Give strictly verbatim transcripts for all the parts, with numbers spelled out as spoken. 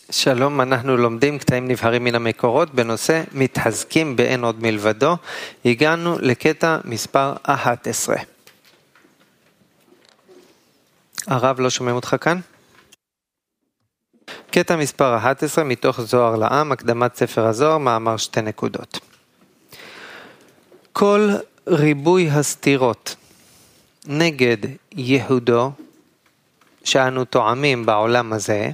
שלום, אנחנו לומדים קטעים נבחרים מן המקורות בנושא מתחזקים באין עוד מלבדו. הגענו לקטע מספר אחת עשרה. הרב, לא שומעים אותך כאן? קטע מספר אחת עשרה מתוך זוהר לעם, הקדמת ספר הזוהר, מאמר שתי נקודות. כל ריבוי הסתירות נגד יהודו שאנו טועמים בעולם הזה,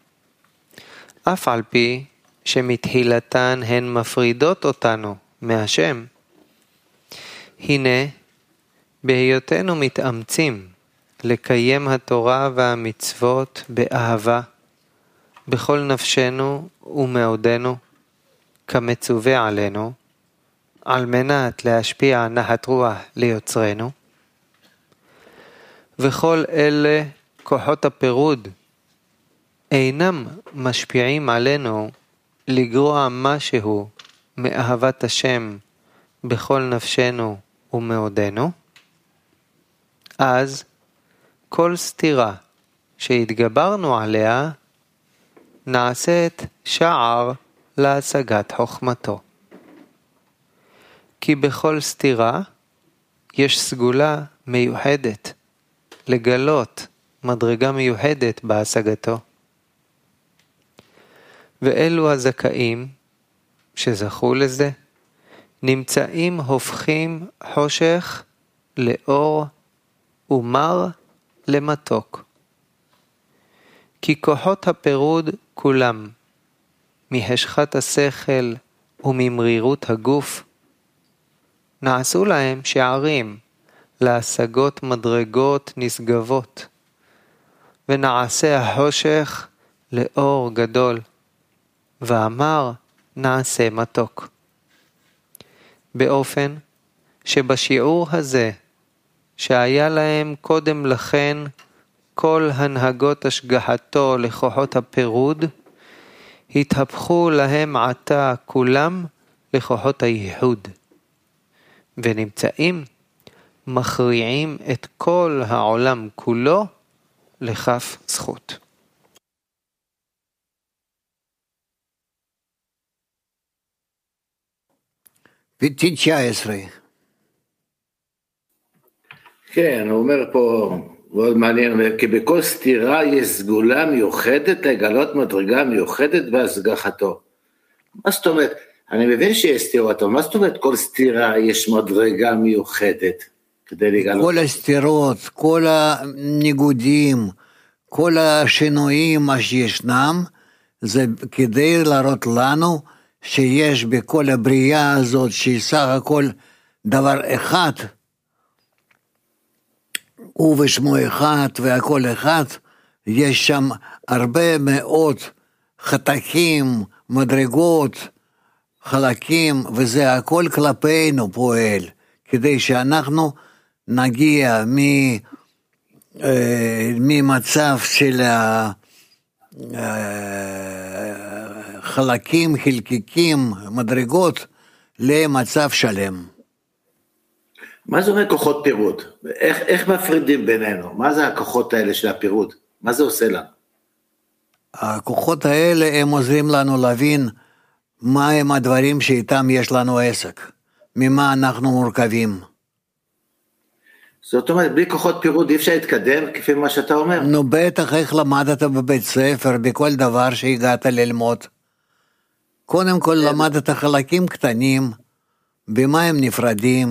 אף על פי שמתחילתן הן מפרידות אותנו מהשם, הנה בהיותנו מתאמצים לקיים התורה והמצוות באהבה בכל נפשנו ומאודנו כמצווה עלינו, על מנת להשפיע נחת רוח ליוצרנו, וכל אלה כוחות הפירוד אינם משפיעים עלינו לגרוע משהו מאהבת השם בכל נפשנו ומאודנו, אז כל סתירה שהתגברנו עליה נעשית שער להשגת חוכמתו. כי בכל סתירה יש סגולה מיוחדת לגלות מדרגה מיוחדת בהשגתו. ואלו הזכאים שזכו לזה נמצאים הופכים חושך לאור ומר למתוק. כי כוחות הפירוד כולם מהשחת השכל וממרירות הגוף נעשו להם שערים להשגות מדרגות נשגבות, ונעשה החושך לאור גדול, ואמר נעשה מתוק. באופן שבשיעור הזה שהיה להם קודם לכן כל הנהגות השגחתו לכוחות הפירוד, התהפכו להם עתה כולם לכוחות הייחוד, ונמצאים מכריעים את כל העולם כולו לכף זכות. פיצי תשע עשרה. כן, הוא אומר פה, מאוד מעניין, כי בכל סתירה יש סגולה מיוחדת לגלות מדרגה מיוחדת בהשגחתו. מה זאת אומרת? אני מבין שיש סתירות, אבל מה זאת אומרת כל סתירה יש מדרגה מיוחדת כדי לגלות? כל הסתירות, כל הניגודים, כל השינויים שישנם, זה כדי להראות לנו שיש בכל הבריאה הזאת, שהיא סך הכל דבר אחד, הוא ושמו אחד והכל אחד, יש שם הרבה מאוד חתכים, מדרגות, חלקים, וזה הכל כלפינו פועל, כדי שאנחנו נגיע מ, אה, ממצב של חלקים, חלקיקים, מדרגות, למצב שלם. מה זה אומר כוחות פירוד? איך, איך מפרידים בינינו? מה זה הכוחות האלה של הפירוד? מה זה עושה לנו? הכוחות האלה הם עוזרים לנו להבין מה הם הדברים שאיתם יש לנו עסק, ממה אנחנו מורכבים. זאת אומרת, בלי כוחות פירוד אי אפשר להתקדם כפי מה שאתה אומר? נו בטח, איך למדת בבית ספר, בכל דבר שהגעת ללמוד. קודם כל למדת חלקים קטנים, במה הם נפרדים.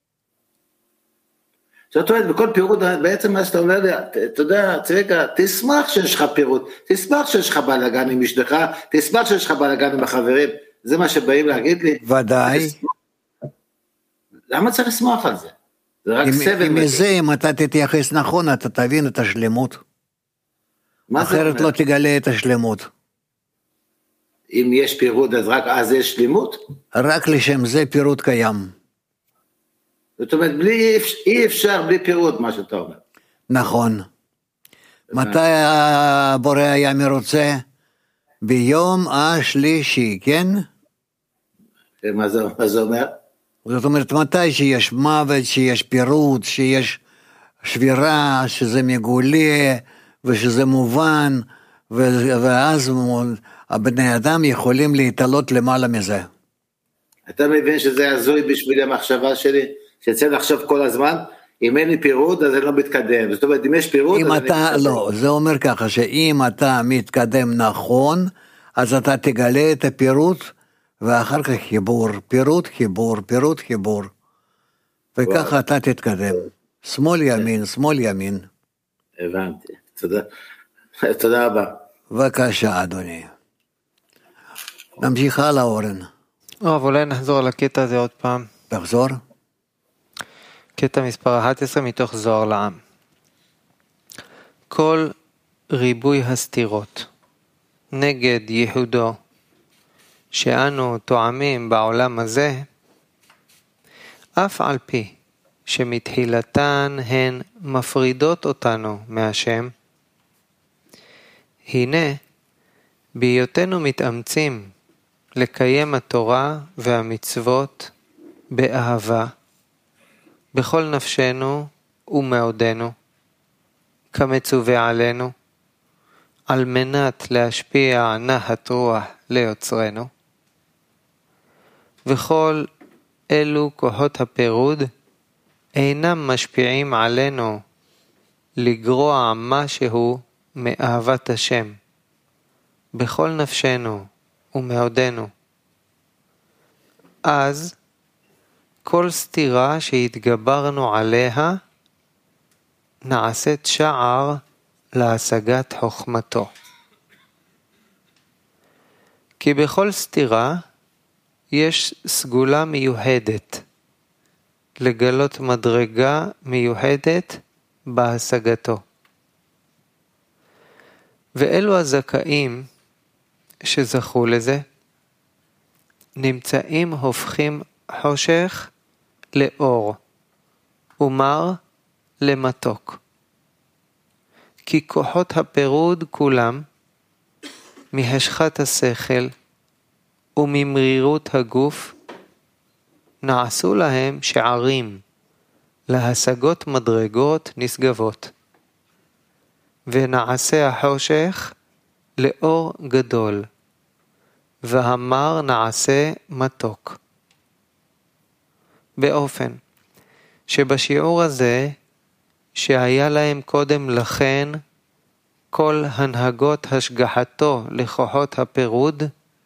זאת אומרת, בכל פירוד, בעצם מה שאתה אומר לי, אתה יודע, צביקה, תשמח שיש לך פירוד, תשמח שיש לך בלגן עם משדך, תשמח שיש לך בלגן עם החברים, זה מה שבאים להגיד לי. ודאי. למה צריך לשמוח על זה? זה רק סבל. אם מזה, אם אתה תתייחס נכון, אתה תבין את השלמות. אחרת לא תגלה את השלמות. אם יש פירוד, אז רק אז יש שלמות? רק לשם זה פירוד קיים. זאת אומרת, בלי, אי אפשר בלי פירוד, מה שאתה אומר. נכון. מתי הבורא היה מרוצה? ביום השלישי, כן? מה זה, מה זה אומר? זאת אומרת, מתי שיש מוות, שיש פירוד, שיש שבירה, שזה מגולה, ושזה מובן, ואז הבני אדם יכולים להתעלות למעלה מזה. אתה מבין שזה הזוי בשביל המחשבה שלי, שצריך לחשוב כל הזמן, אם אין לי פירוד אז אני לא מתקדם, זאת אומרת אם יש פירוד אם אז אתה, אני לא, זה אומר ככה, שאם אתה מתקדם נכון, אז אתה תגלה את הפירוד, ואחר כך חיבור, פירוד חיבור, פירוד חיבור, וככה וואו. אתה תתקדם, שמאל ימין, שמאל ימין. הבנתי, תודה, תודה רבה. בבקשה אדוני. נמשיך הלאה אורן. טוב, אולי נחזור על הקטע הזה עוד פעם. תחזור. קטע מספר אחת עשרה מתוך זוהר לעם. כל ריבוי הסתירות נגד ייחודו שאנו טועמים בעולם הזה, אף על פי שמתחילתן הן מפרידות אותנו מהשם, הנה בהיותנו מתאמצים לקיים התורה והמצוות באהבה בכל נפשנו ומאודנו, כמצווה עלינו, על מנת להשפיע נחת רוח ליוצרנו. וכל אלו כוחות הפירוד אינם משפיעים עלינו לגרוע משהו מאהבת השם, בכל נפשנו ומאודנו. אז כל סתירה שהתגברנו עליה נעשית שער להשגת חוכמתו. כי בכל סתירה יש סגולה מיוחדת, לגלות מדרגה מיוחדת בהשגתו. ואלו הזכאים שזכו לזה, נמצאים הופכים חושך לאור, ומר למתוק. כי כוחות הפירוד כולם, מהשחת השכל וממרירות הגוף, נעשו להם שערים להשגות מדרגות נשגבות, ונעשה החושך לאור גדול, והמר נעשה מתוק. באופן שבשיעור הזה שהיה להם קודם לכן כל הנהגות השגחתו לכוחות הפירוד,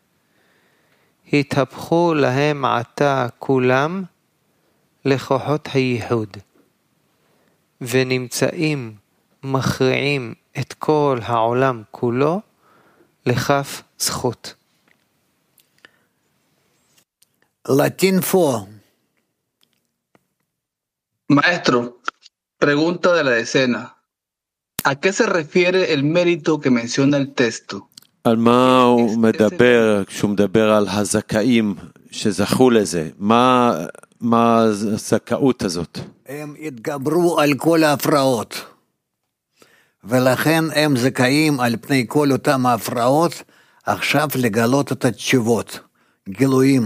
התהפכו להם עתה כולם לכוחות הייחוד, ונמצאים מכריעים את כל העולם כולו לכף זכות. Latín four. Maestro, pregunta de la decena. ¿A qué se refiere el mérito que menciona el texto? על מה הוא מדבר כשהוא מדבר על הזכאים שזכו לזה? מה, מה הזכאות הזאת? הם התגברו על כל ההפרעות, ולכן הם זכאים על פני כל אותם ההפרעות עכשיו לגלות את התשובות, גילויים.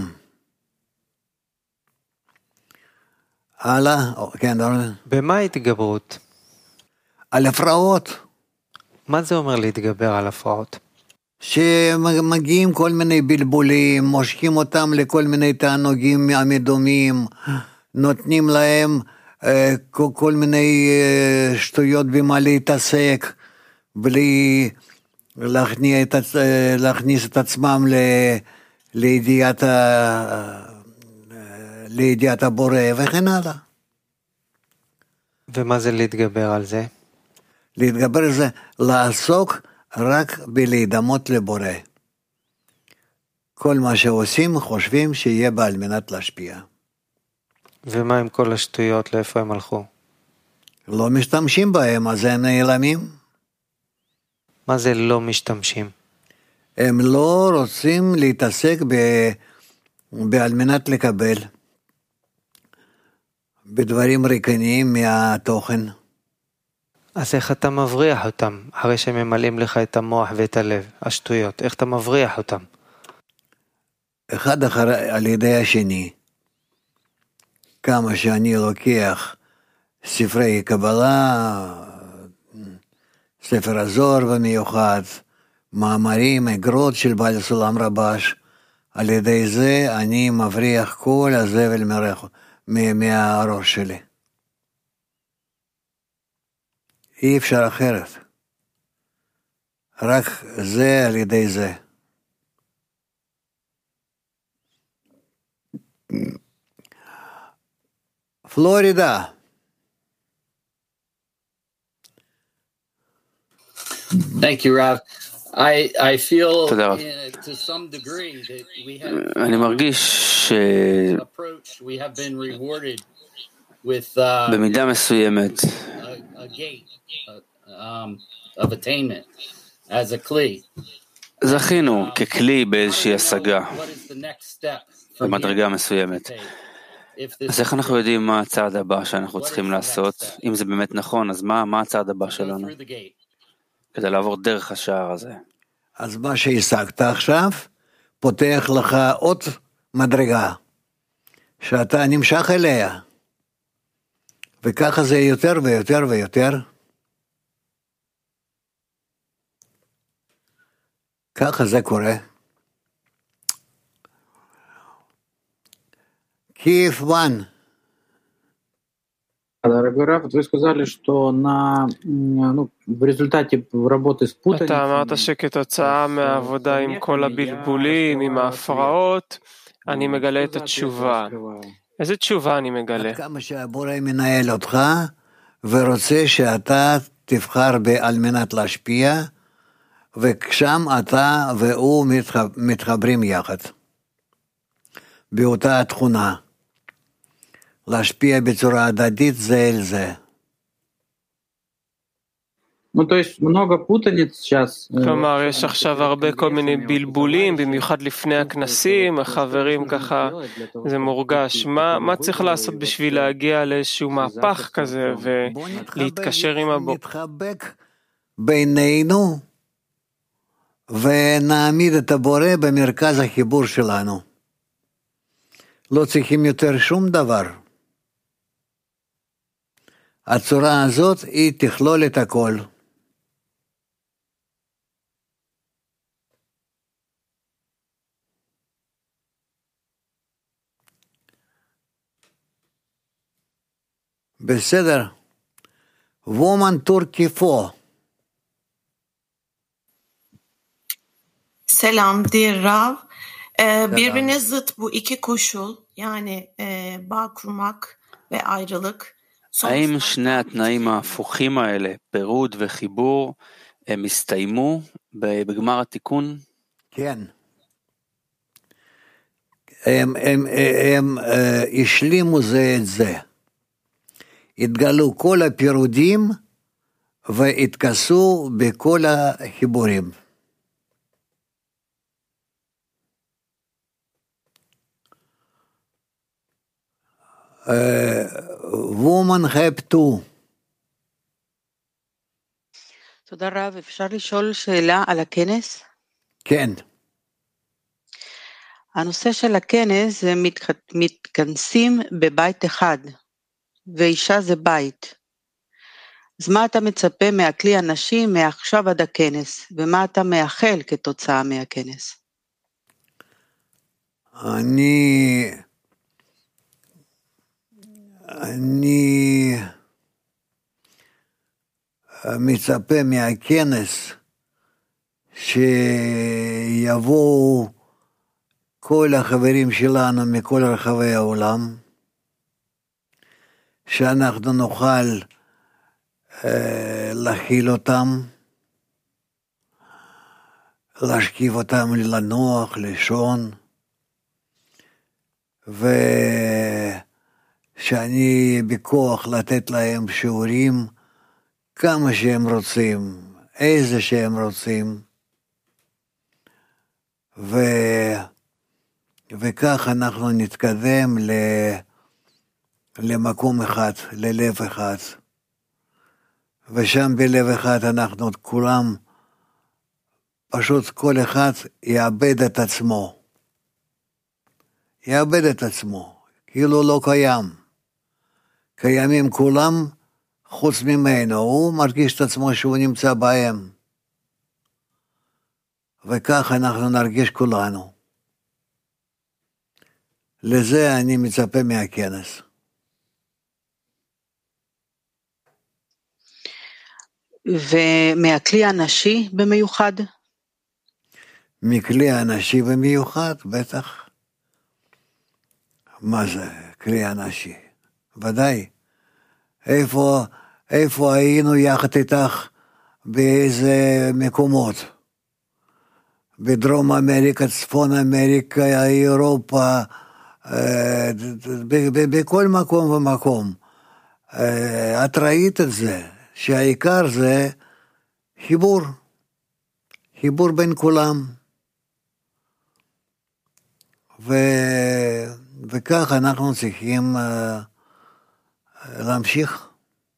הלאה, כן, דורן. במה התגברות? על הפרעות. מה זה אומר להתגבר על הפרעות? שמגיעים כל מיני בלבולים, מושכים אותם לכל מיני תענוגים המדומים, נותנים להם אה, כל, כל מיני אה, שטויות במה להתעסק, בלי להכניס את, אה, להכניס את עצמם ל, לידיעת, ה, אה, לידיעת הבורא וכן הלאה. ומה זה להתגבר על זה? להתגבר על זה, לעסוק רק בלהידמות לבורא. כל מה שעושים חושבים שיהיה בה על מנת להשפיע. ומה עם כל השטויות, לאיפה הם הלכו? לא משתמשים בהם, אז הם נעלמים. מה זה לא משתמשים? הם לא רוצים להתעסק ב... בעל מנת לקבל בדברים ריקניים מהתוכן. אז איך אתה מבריח אותם, אחרי שהם ממלאים לך את המוח ואת הלב, השטויות, איך אתה מבריח אותם? אחד אחר על ידי השני. כמה שאני לוקח ספרי קבלה, ספר הזוהר במיוחד, מאמרים, אגרות של בעל סולם רבש, על ידי זה אני מבריח כל הזבל מהראש שלי. אי אפשר אחרת. רק זה על ידי זה. פלורידה. Thank you, Rav. I, I feel תודה רב. uh, to some degree that we have אני מרגיש approach, we have been rewarded with uh, שבמידה מסוימת a, a gate uh, um, of attainment as a kli. זכינו ככלי באיזושהי השגה What is the next step from במדרגה here? מסוימת. If this אז איך אנחנו יודעים מה הצעד הבא שאנחנו צריכים לעשות? אם זה באמת נכון, אז מה, מה הצעד הבא go שלנו? through the gate. כדי לעבור דרך השער הזה. אז מה שהשגת עכשיו, פותח לך עוד מדרגה, שאתה נמשך אליה, וככה זה יותר ויותר ויותר. ככה זה קורה. Киев One. Дорогой Раф, вы сказали, что на, ну, в результате работы с путаницей... אתה אמרת שכתוצאה מהעבודה עם כל הבלבולים, עם ההפרעות, אני מגלה את התשובה. איזה תשובה אני מגלה? עד כמה שהבורא מנהל אותך, ורוצה שאתה תבחר על מנת להשפיע, ושם אתה והוא מתחברים יחד. באותה התכונה. להשפיע בצורה הדדית זה אל זה. Ну, то есть много путаниц сейчас. כלומר, יש עכשיו הרבה כל מיני בלבולים, במיוחד לפני הכנסים, החברים ככה, זה מורגש. מה, מה צריך לעשות בשביל להגיע לאיזשהו מהפך כזה ולהתקשר עם הבורא? נתחבק בינינו ונעמיד את הבורא במרכז החיבור שלנו. לא צריכים יותר שום דבר. הצורה הזאת היא תכלול את הכל. בסדר. וומן טורקי פו. Selam dear Rav. Ee, birbirine zıt bu iki koşul, yani e, bağ kurmak ve ayrılık. האם שני התנאים ההפוכים האלה, פירוד וחיבור, הם הסתיימו בגמר התיקון? כן. הם, הם, הם השלימו זה את זה. התגלו כל הפירודים והתכסו בכל החיבורים. woman have to. תודה רב, אפשר לשאול שאלה על הכנס? כן. הנושא של הכנס זה מת, מתכנסים בבית אחד, ואישה זה בית. אז מה אתה מצפה מהכלי הנשים מעכשיו עד הכנס, ומה אתה מאחל כתוצאה מהכנס? אני... אני מצפה מהכנס שיבואו כל החברים שלנו מכל רחבי העולם, שאנחנו נוכל אה, להכיל אותם, להשכיב אותם לנוח, לישון, ו... שאני בכוח לתת להם שיעורים כמה שהם רוצים, איזה שהם רוצים, ו... וכך אנחנו נתקדם ל... למקום אחד, ללב אחד, ושם בלב אחד אנחנו כולם, פשוט כל אחד יאבד את עצמו, יאבד את עצמו, כאילו לא קיים. קיימים כולם חוץ ממנו, הוא מרגיש את עצמו שהוא נמצא בהם. וכך אנחנו נרגיש כולנו. לזה אני מצפה מהכנס. ומהכלי הנשי במיוחד? מכלי הנשי במיוחד, בטח. מה זה כלי הנשי? ודאי. איפה, איפה היינו יחד איתך באיזה מקומות? בדרום אמריקה, צפון אמריקה, אירופה, בכל מקום ומקום. את ראית את זה, שהעיקר זה חיבור, חיבור בין כולם. ו... וכך אנחנו צריכים להמשיך.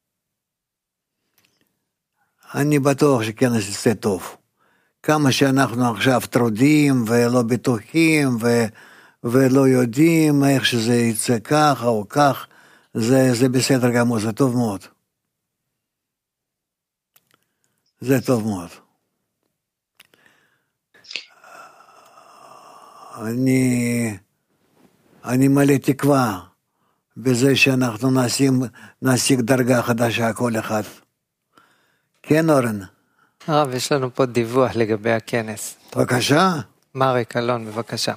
אני בטוח שכנס יצא טוב. כמה שאנחנו עכשיו טרודים ולא בטוחים ו... ולא יודעים איך שזה יצא ככה או כך, זה, זה בסדר גמור, זה טוב מאוד. זה טוב מאוד. אני, אני מלא תקווה בזה שאנחנו נשים, נשיג דרגה חדשה כל אחד. כן, אורן? הרב, יש לנו פה דיווח לגבי הכנס. בבקשה. מריק אלון, בבקשה.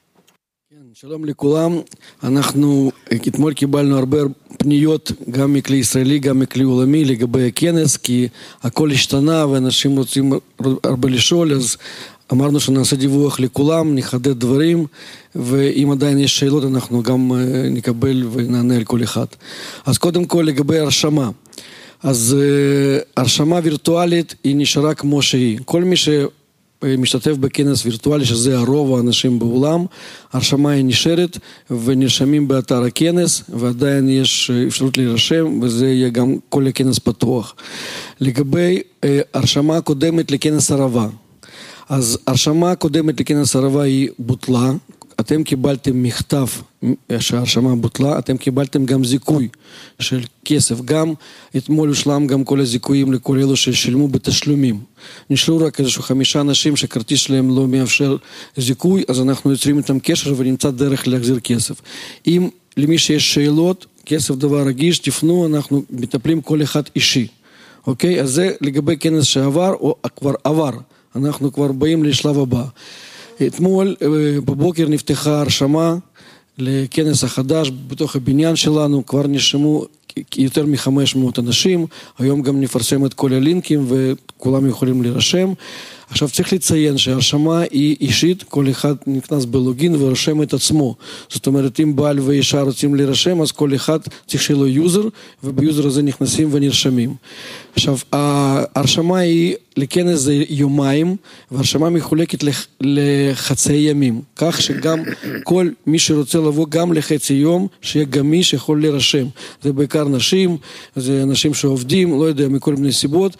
שלום לכולם, אנחנו אתמול קיבלנו הרבה פניות גם מכלי ישראלי, גם מכלי עולמי לגבי הכנס, כי הכל השתנה ואנשים רוצים הרבה לשאול, אז אמרנו שנעשה דיווח לכולם, נחדד דברים, ואם עדיין יש שאלות אנחנו גם נקבל ונענה על כל אחד. אז קודם כל לגבי הרשמה, אז הרשמה וירטואלית היא נשארה כמו שהיא, כל מי ש... משתתף בכנס וירטואלי, שזה הרוב האנשים בעולם, הרשמה היא נשארת ונרשמים באתר הכנס, ועדיין יש אפשרות להירשם, וזה יהיה גם כל הכנס פתוח. לגבי הרשמה קודמת לכנס ערבה, אז הרשמה קודמת לכנס ערבה היא בוטלה, אתם קיבלתם מכתב שההרשמה בוטלה, אתם קיבלתם גם זיכוי של כסף, גם אתמול הושלם גם כל הזיכויים לכל אלו ששילמו בתשלומים. נשארו רק איזשהו חמישה אנשים שכרטיס שלהם לא מאפשר זיכוי, אז אנחנו יוצרים איתם קשר ונמצא דרך להחזיר כסף. אם למי שיש שאלות, כסף דבר רגיש, תפנו, אנחנו מטפלים כל אחד אישי. אוקיי? אז זה לגבי כנס שעבר או כבר עבר, אנחנו כבר באים לשלב הבא. אתמול בבוקר נפתחה הרשמה לכנס החדש בתוך הבניין שלנו, כבר נרשמו יותר מ-חמש מאות אנשים, היום גם נפרסם את כל הלינקים וכולם יכולים להירשם. עכשיו צריך לציין שההרשמה היא אישית, כל אחד נכנס בלוגין ורושם את עצמו. זאת אומרת, אם בעל ואישה רוצים להירשם, אז כל אחד צריך שיהיה לו יוזר, וביוזר הזה נכנסים ונרשמים. עכשיו, ההרשמה היא לכנס זה יומיים, וההרשמה מחולקת לחצי ימים, כך שגם כל מי שרוצה לבוא גם לחצי יום, שיהיה גמיש יכול להירשם. זה בעיקר נשים, זה אנשים שעובדים, לא יודע, מכל מיני סיבות,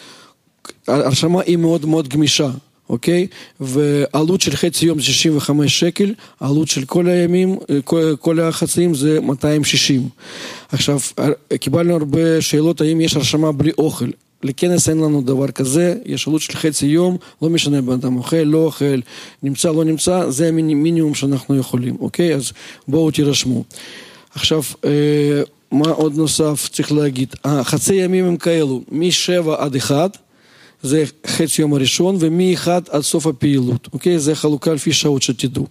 הרשמה היא מאוד מאוד גמישה, אוקיי? ועלות של חצי יום זה שישים וחמישה שקל, העלות של כל הימים, כל, כל החצאים זה מאתיים ושישים. עכשיו, קיבלנו הרבה שאלות, האם יש הרשמה בלי אוכל? לכנס אין לנו דבר כזה, יש עלות של חצי יום, לא משנה בן אדם אוכל, לא אוכל, נמצא, לא נמצא, זה המינימום שאנחנו יכולים, אוקיי? אז בואו תירשמו. עכשיו, מה עוד נוסף צריך להגיד? חצי ימים הם כאלו, משבע עד אחד, זה חצי יום הראשון, ומאחד עד סוף הפעילות, אוקיי? זה חלוקה לפי שעות שתדעו.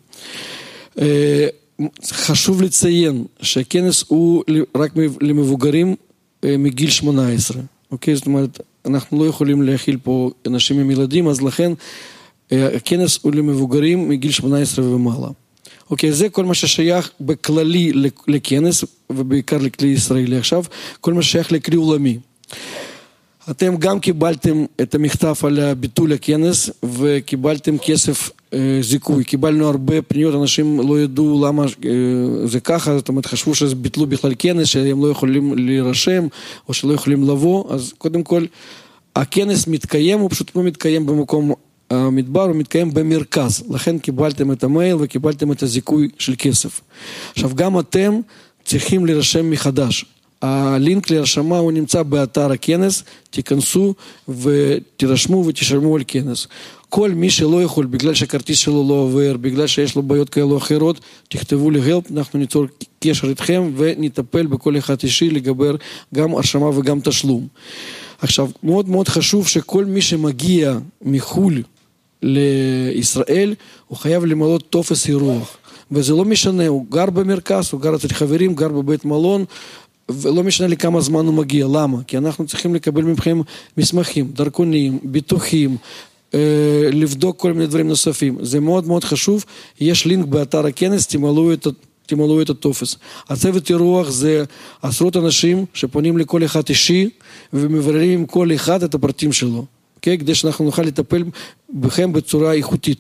חשוב לציין שהכנס הוא רק למבוגרים מגיל שמונה עשרה, אוקיי? זאת אומרת, אנחנו לא יכולים להכיל פה אנשים עם ילדים, אז לכן הכנס הוא למבוגרים מגיל שמונה עשרה ומעלה. אוקיי, זה כל מה ששייך בכללי לכנס, ובעיקר לכלי ישראלי. עכשיו, כל מה ששייך לכלי עולמי. אתם גם קיבלתם את המכתב על ביטול הכנס, וקיבלתם כסף אה, זיכוי. קיבלנו הרבה פניות, אנשים לא ידעו למה אה, זה ככה, זאת אומרת, חשבו שזה ביטלו בכלל כנס, שהם לא יכולים להירשם, או שלא יכולים לבוא. אז קודם כל, הכנס מתקיים, הוא פשוט לא מתקיים במקום המדבר, הוא מתקיים במרכז. לכן קיבלתם את המייל וקיבלתם את הזיכוי של כסף. עכשיו, גם אתם צריכים להירשם מחדש. הלינק להרשמה הוא נמצא באתר הכנס, תיכנסו ותירשמו ותשלמו על כנס. כל מי שלא יכול, בגלל שהכרטיס שלו לא עובר, בגלל שיש לו בעיות כאלו או אחרות, תכתבו לי help, אנחנו ניצור קשר איתכם ונטפל בכל אחד אישי לגבי גם הרשמה וגם תשלום. עכשיו, מאוד מאוד חשוב שכל מי שמגיע מחול לישראל, הוא חייב למלא טופס אירוח. וזה לא משנה, הוא גר במרכז, הוא גר אצל חברים, גר בבית מלון, ולא משנה לי כמה זמן הוא מגיע. למה? כי אנחנו צריכים לקבל מכם מסמכים, דרכונים, ביטוחים, לבדוק כל מיני דברים נוספים. זה מאוד מאוד חשוב. יש לינק באתר הכנס, תמלאו את, תמלאו את הטופס. הצוות אירוח זה עשרות אנשים שפונים לכל אחד אישי, ומבררים עם כל אחד את הפרטים שלו. Okay? כדי שאנחנו נוכל לטפל בכם בצורה איכותית.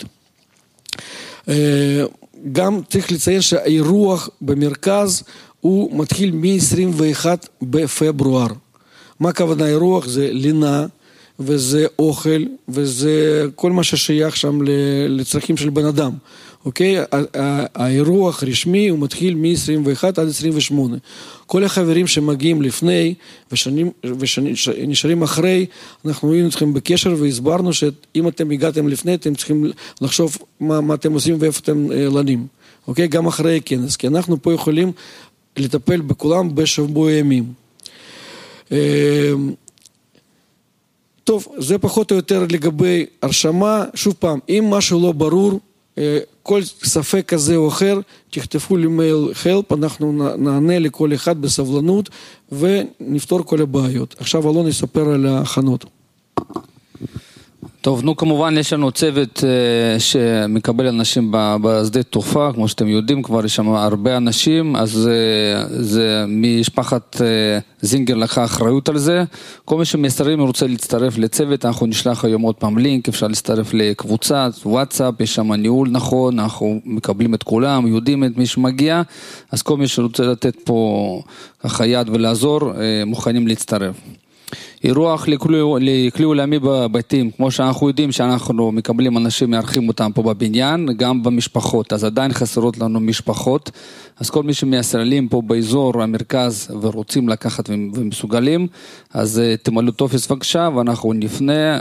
גם צריך לציין שהאירוח במרכז הוא מתחיל מ-עשרים ואחד בפברואר. מה הכוונה אירוח? זה לינה, וזה אוכל, וזה כל מה ששייך שם לצרכים של בן אדם. אוקיי? האירוח רשמי הוא מתחיל מ-עשרים ואחד עד עשרים ושמונה. כל החברים שמגיעים לפני ונשארים אחרי, אנחנו היינו אתכם בקשר והסברנו שאם אתם הגעתם לפני, אתם צריכים לחשוב מה, מה אתם עושים ואיפה אתם לנים. אוקיי? גם אחרי הכנס, כי אנחנו פה יכולים לטפל בכולם בשבוע ימים. טוב, זה פחות או יותר לגבי הרשמה. שוב פעם, אם משהו לא ברור, כל ספק כזה או אחר, תכתבו לי מייל help, אנחנו נענה לכל אחד בסבלנות, ונפתור כל הבעיות. עכשיו אלון יספר על ההכנות. טוב, נו כמובן יש לנו צוות שמקבל אנשים בשדה תעופה, כמו שאתם יודעים, כבר יש שם הרבה אנשים, אז זה משפחת זינגר לקחה אחריות על זה. כל מי שמסתרים רוצה להצטרף לצוות, אנחנו נשלח היום עוד פעם לינק, אפשר להצטרף לקבוצה, וואטסאפ, יש שם ניהול נכון, אנחנו מקבלים את כולם, יודעים את מי שמגיע, אז כל מי שרוצה לתת פה ככה יד ולעזור, מוכנים להצטרף. אירוח לכלי עולמי בבתים, כמו שאנחנו יודעים שאנחנו מקבלים אנשים, מארחים אותם פה בבניין, גם במשפחות, אז עדיין חסרות לנו משפחות, אז כל מי שמיישראלים פה באזור המרכז ורוצים לקחת ומסוגלים, אז תמלאו טופס בבקשה ואנחנו נפנה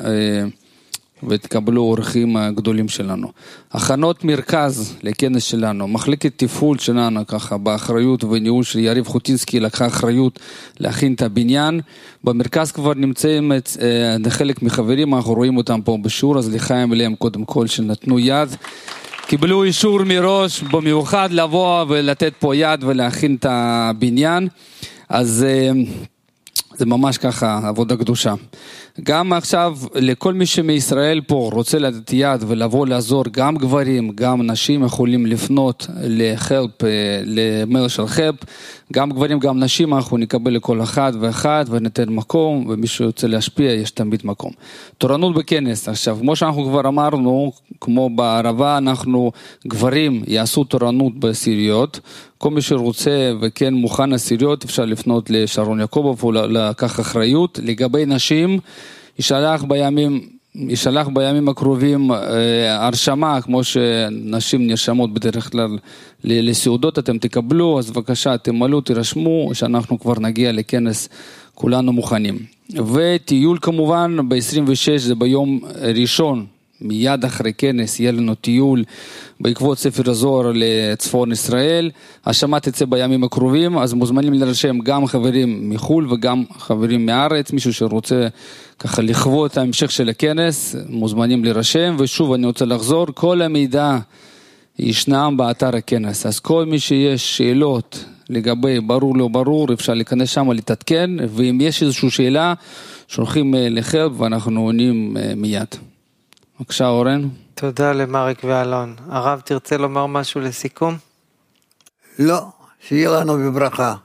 ותקבלו אורחים הגדולים שלנו. הכנות מרכז לכנס שלנו, מחלקת טיפול שלנו ככה באחריות וניהול של יריב חוטינסקי לקחה אחריות להכין את הבניין. במרכז כבר נמצאים את חלק מחברים, אנחנו רואים אותם פה בשיעור, אז לחיים אליהם קודם כל שנתנו יד. קיבלו אישור מראש במיוחד לבוא ולתת פה יד ולהכין את הבניין. אז זה ממש ככה עבודה קדושה. גם עכשיו לכל מי שמישראל פה רוצה לתת יד ולבוא לעזור, גם גברים, גם נשים יכולים לפנות לחלפ, למייל של חלפ, גם גברים, גם נשים, אנחנו נקבל לכל אחד ואחד וניתן מקום, ומי שיוצא להשפיע יש תמיד מקום. תורנות בכנס, עכשיו כמו שאנחנו כבר אמרנו, כמו בערבה אנחנו גברים יעשו תורנות בסיריות, כל מי שרוצה וכן מוכן לסיריות אפשר לפנות לשרון יעקובוב ולקח אחריות. לגבי נשים ישלח בימים, ישלח בימים הקרובים אה, הרשמה, כמו שנשים נרשמות בדרך כלל לסעודות, אתם תקבלו, אז בבקשה תמלאו, תירשמו, שאנחנו כבר נגיע לכנס כולנו מוכנים. וטיול כמובן ב-עשרים ושש זה ביום ראשון, מיד אחרי כנס יהיה לנו טיול בעקבות ספר הזוהר לצפון ישראל, השמה תצא בימים הקרובים, אז מוזמנים לרשם גם חברים מחול וגם חברים מארץ, מישהו שרוצה ככה לכבוד את ההמשך של הכנס, מוזמנים לרשם, ושוב אני רוצה לחזור, כל המידע ישנם באתר הכנס, אז כל מי שיש שאלות לגבי ברור לא ברור, אפשר להיכנס שם להתעדכן, ואם יש איזושהי שאלה, שולחים לחלפ ואנחנו עונים מיד. בבקשה אורן. תודה למריק ואלון. הרב תרצה לומר משהו לסיכום? לא, שיהיה לנו בברכה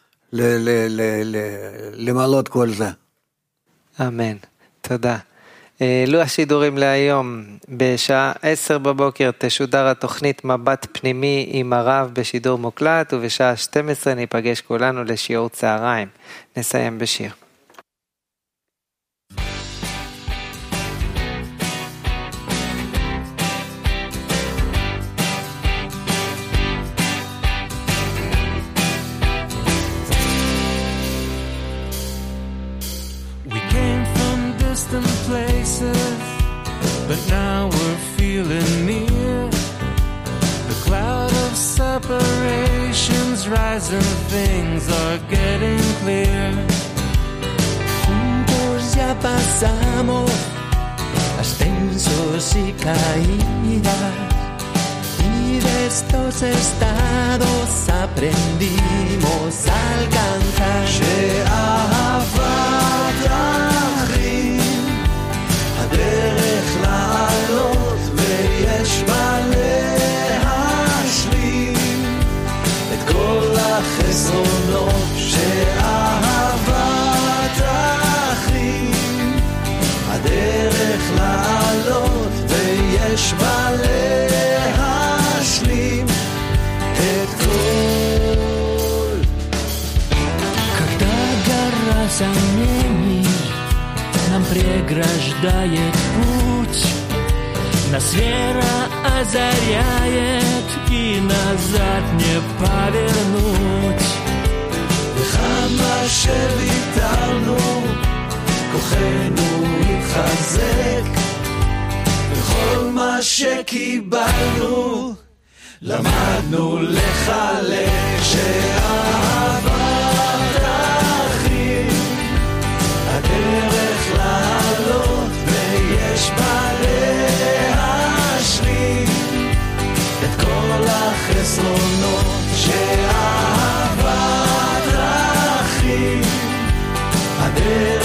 למלות כל זה. אמן, תודה. אלו השידורים להיום, בשעה עשר בבוקר תשודר התוכנית מבט פנימי עם הרב בשידור מוקלט, ובשעה שתים עשרה ניפגש כולנו לשיעור צהריים. נסיים בשיר. horizon things are getting clear. Juntos ya pasamos ascensos y caídas, y de estos estados aprendimos a alcanzar. שאהבת אחים הדרך לעלות ויש בה להשלים את כל החסרונות. שאהבת אחים הדרך לעלות ויש בה להשלים את כל. Когда гора сомнений нам преграждает путь, нас вера озаряет и назад не повернуть. וכמה שוויתרנו כוחנו התחזק, וכל מה שקיבלנו למדנו לחלק. שאהבת אחים הדרך לעלות ויש בה להשלים את כל החסרונות. שאהבת אחים הדרך